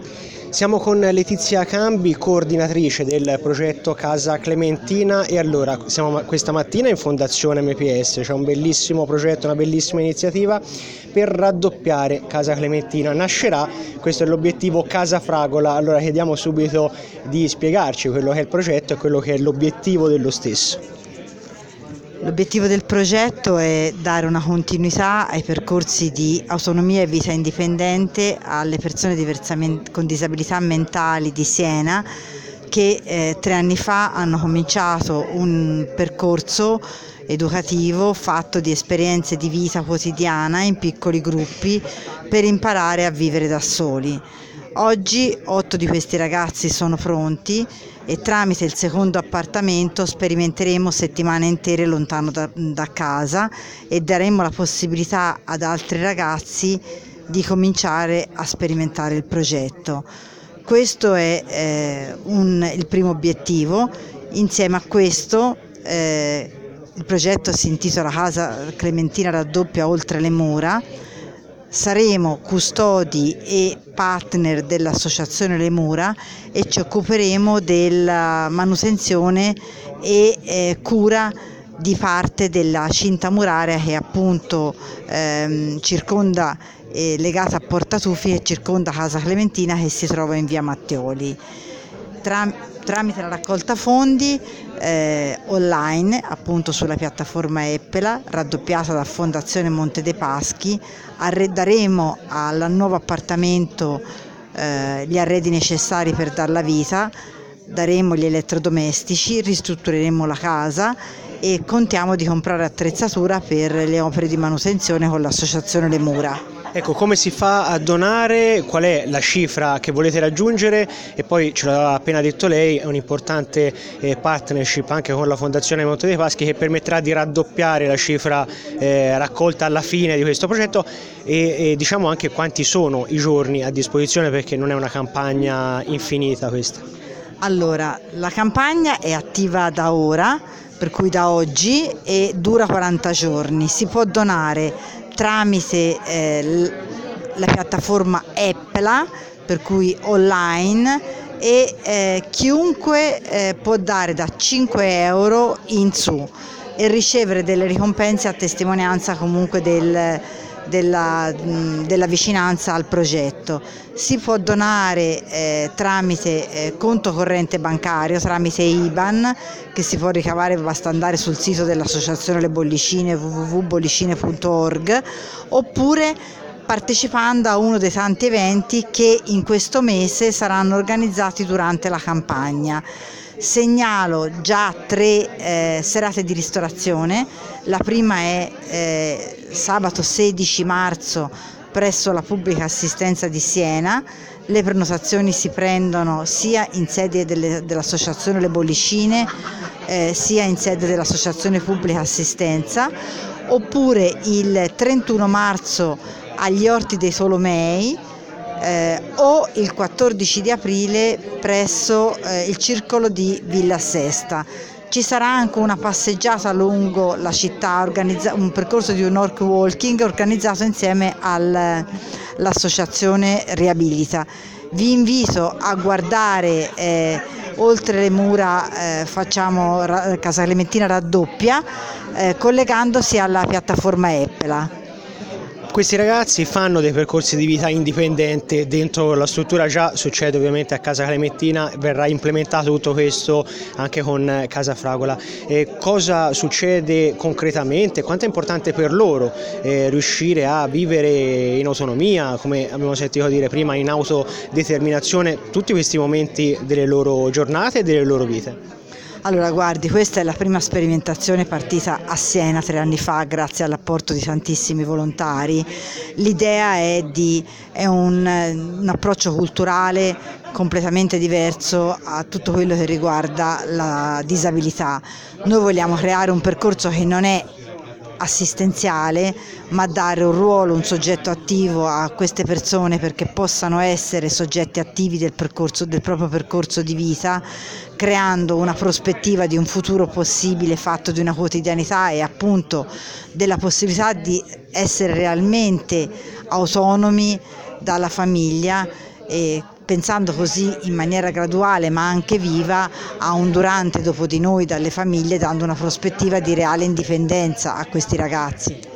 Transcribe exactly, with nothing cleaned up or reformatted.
Siamo con Letizia Cambi, coordinatrice del progetto Casa Clementina, e allora siamo questa mattina in Fondazione M P S, c'è un bellissimo progetto, una bellissima iniziativa per raddoppiare Casa Clementina. Nascerà, questo è l'obiettivo, Casa Fragola. Allora chiediamo subito di spiegarci quello che è il progetto e quello che è l'obiettivo dello stesso. L'obiettivo del progetto è dare una continuità ai percorsi di autonomia e vita indipendente alle persone diversamente, con disabilità mentali di Siena, che eh, tre anni fa hanno cominciato un percorso educativo fatto di esperienze di vita quotidiana in piccoli gruppi per imparare a vivere da soli. Oggi otto di questi ragazzi sono pronti e tramite il secondo appartamento sperimenteremo settimane intere lontano da, da casa e daremo la possibilità ad altri ragazzi di cominciare a sperimentare il progetto. Questo è eh, un, il primo obiettivo. Insieme a questo eh, il progetto si intitola Casa Clementina raddoppia oltre le mura. Saremo custodi e partner dell'associazione Le Mura e ci occuperemo della manutenzione e eh, cura di parte della cinta muraria che appunto ehm, circonda, eh, legata a Portatufi, che circonda Casa Clementina, che si trova in via Matteoli. Tra, tramite la raccolta fondi eh, online, appunto sulla piattaforma Eppela, raddoppiata da Fondazione Monte dei Paschi, arredaremo al nuovo appartamento eh, gli arredi necessari per darla vita, daremo gli elettrodomestici, ristruttureremo la casa e contiamo di comprare attrezzatura per le opere di manutenzione con l'associazione Le Mura. Ecco, come si fa a donare, qual è la cifra che volete raggiungere, e poi ce l'ha appena detto lei, è un'importante eh, partnership anche con la Fondazione Monte dei Paschi che permetterà di raddoppiare la cifra eh, raccolta alla fine di questo progetto e, e diciamo anche quanti sono i giorni a disposizione, perché non è una campagna infinita questa. Allora, la campagna è attiva da ora, per cui da oggi, e dura quaranta giorni. Si può donare tramite eh, la piattaforma Eppela, per cui online, e eh, chiunque eh, può dare da cinque euro in su e ricevere delle ricompense a testimonianza comunque del, della, della vicinanza al progetto. Si può donare eh, tramite eh, conto corrente bancario, tramite I B A N, che si può ricavare, basta andare sul sito dell'associazione Le Bollicine, w w w punto bollicine punto org, oppure partecipando a uno dei tanti eventi che in questo mese saranno organizzati durante la campagna. Segnalo già tre eh, serate di ristorazione. La prima è eh, sabato sedici marzo presso la Pubblica Assistenza di Siena. Le prenotazioni si prendono sia in sede delle, dell'associazione Le Bollicine eh, sia in sede dell'associazione Pubblica Assistenza, oppure il trentuno marzo agli Orti dei Tolomei eh, o il quattordici di aprile presso eh, il circolo di Villa Sesta. Ci sarà anche una passeggiata lungo la città, organizza- un percorso di un orc walking organizzato insieme all'associazione Riabilita. Vi invito a guardare eh, oltre le mura, eh, facciamo ra- Casa Clementina raddoppia, eh, collegandosi alla piattaforma Eppela. Questi ragazzi fanno dei percorsi di vita indipendente dentro la struttura, già succede ovviamente a Casa Clementina, verrà implementato tutto questo anche con Casa Fragola. E cosa succede concretamente? Quanto è importante per loro eh, riuscire a vivere in autonomia, come abbiamo sentito dire prima, in autodeterminazione, tutti questi momenti delle loro giornate e delle loro vite? Allora guardi, questa è la prima sperimentazione partita a Siena tre anni fa grazie all'apporto di tantissimi volontari. L'idea è, di, è un, un approccio culturale completamente diverso a tutto quello che riguarda la disabilità. Noi vogliamo creare un percorso che non è assistenziale, ma dare un ruolo, un soggetto attivo a queste persone perché possano essere soggetti attivi del percorso, del proprio percorso di vita, creando una prospettiva di un futuro possibile fatto di una quotidianità e appunto della possibilità di essere realmente autonomi dalla famiglia, e pensando così in maniera graduale ma anche viva a un durante dopo di noi dalle famiglie, dando una prospettiva di reale indipendenza a questi ragazzi.